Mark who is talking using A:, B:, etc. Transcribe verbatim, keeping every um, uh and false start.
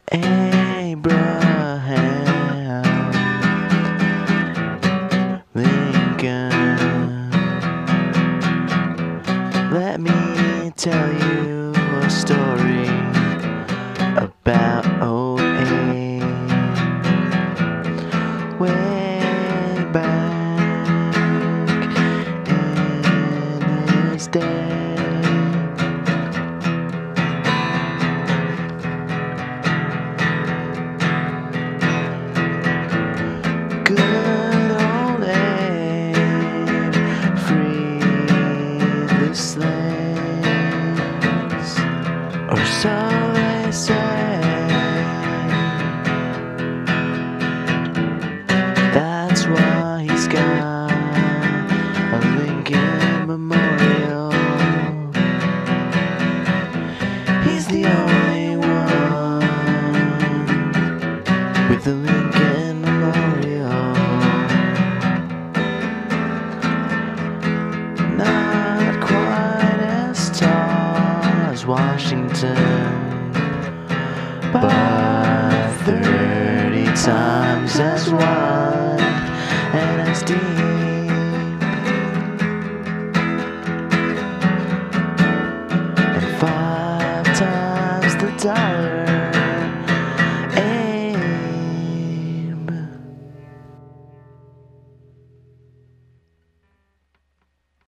A: Abraham Lincoln. Let me tell you a story about old Abe. Way back in his day. Good old Abe freed the slaves, or so they say. That's why he's got a Lincoln Memorial. He's the only one with a Lincoln Memorial. Not quite as tall as Washington, but thirty times as wide and as deep. And five times the dollar